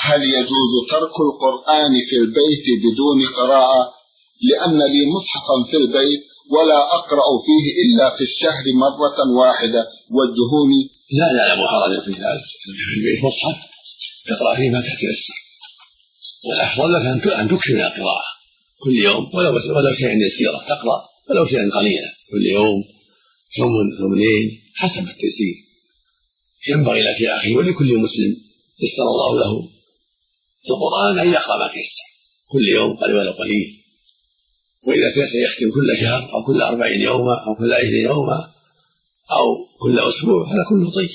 هل يجوز ترك القرآن في البيت بدون قراءة؟ لأن لي مصحفا في البيت ولا أقرأ فيه إلا في الشهر مرة واحدة وادهوني. لا يعلم حرجا في ذلك، في البيت مصحف تقرأ فيه ما تتيسر، والأفضل لك أن تكثر من القراءة كل يوم ولو شيئا يسيرا، تقرأ ولو شيئا قليلا كل يوم، ثمنين حسب التيسير. ينبغي لك يا أخي ولكل مسلم يسر الله له القرآن أن يقرأ ما تيسر كل يوم قليل ولو قليل، وإذا تيسر يختم كل شهر أو كل 40 يوما أو كل 20 يوما أو كل أسبوع، هذا كله طيب.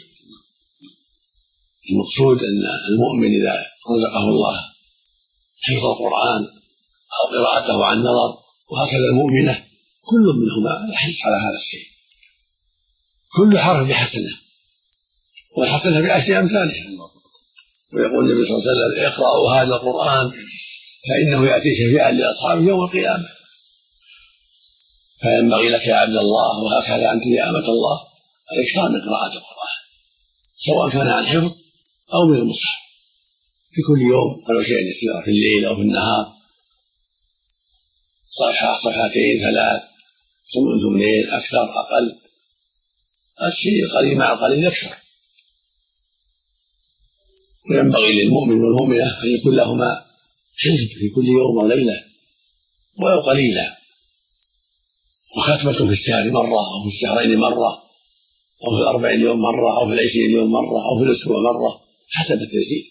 المقصود أن المؤمن إذا رزقه الله حفظ القرآن أو قراءته عن نظر، وهكذا المؤمنة، كل منهما يحرص على هذا الشيء، كل حرف بحسنة والحسنة بعشر أمثالها. ويقول النبي صلى الله عليه وسلم: اقرأوا هذا القرآن فإنه يأتي شفيعا لأصحابه يوم القيامة. فينبغي لك يا عبد الله، وهكذا أنت يا أمة الله، الإكثار من قراءة القرآن سواء كان عن حفظ أو من المصحف في كل يوم ولو شيئا يسيرا، في الليل أو في النهار، صفحة صفحتين 3 ثمنين أكثر أقل، الشيء القليل مع القليل يكثر. وينبغي للمؤمن والمؤمنة أن يكون لهما حزب في كل يوم وليلة ولو قليلا، وختمة في الشهر مرة أو في الشهرين مرة أو في 40 يوم مرة أو في 20 يوم مرة أو في الأسبوع مرة حسب التيسير.